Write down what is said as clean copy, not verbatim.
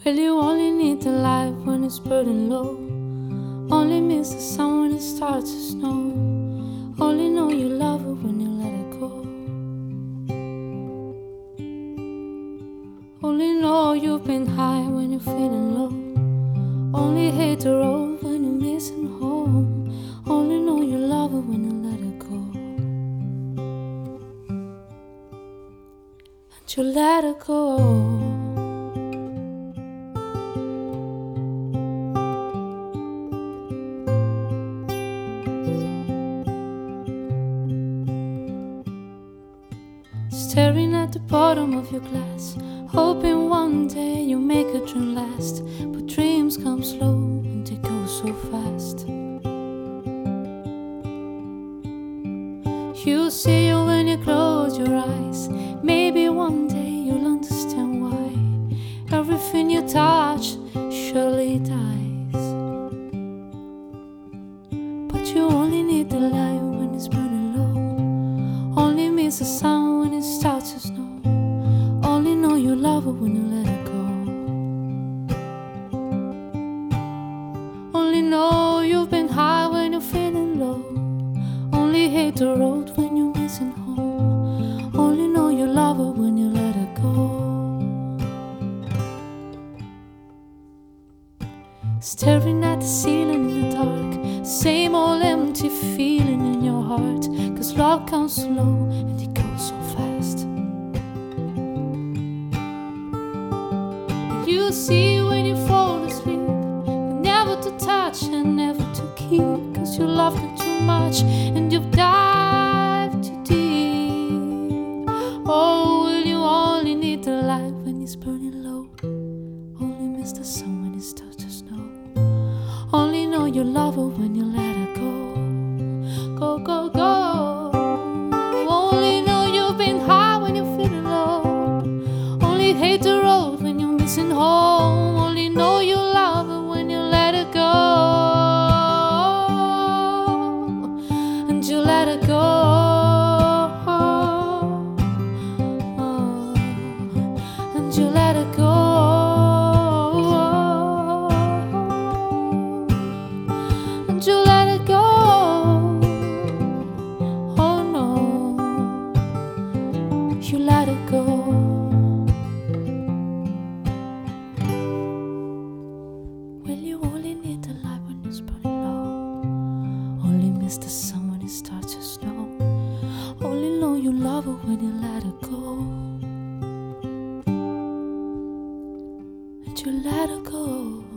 Well, you only need the light when it's burning low. Only miss the sun when it starts to snow. Only know you love her when you let her go. Only know you've been high when you're feeling low. Only hate the road when you're missing home. Only know you love her when you let her go. And you let her go. Staring at the bottom of your glass, hoping one day you'll make a dream last. But dreams come slow and they go so fast. You'll see it when you close your eyes. Maybe one day you'll understand why everything you touch surely dies. But you only need the light when it's burning low. Only miss the sun when it starts to snow. Only know you love her when you let her go. Only know you've been high when you're feeling low. Only hate the road when you're missing home. Only know you love her when you let her go. Staring at the ceiling in the dark, same old empty feeling in your heart. 'Cause love comes slow and it goes so fast. And you see when you fall asleep, but never to touch and never to keep. 'Cause you loved her too much and you've dived too deep. Oh, will you only need the light when it's burning low. Only miss the sun when it starts to snow. Only know you love her when you let her go. Go, go, go. Only know you've been high when you're feeling low. Only hate the road when you're missing home. Only know you love her when you let her go. And you let her go. And you let her go. And you let her go. Oh no, you let her go. Well, you only need the light when it's burning low. Only miss the sun when it starts to snow. Only know you love her when you let her go. And you let her go.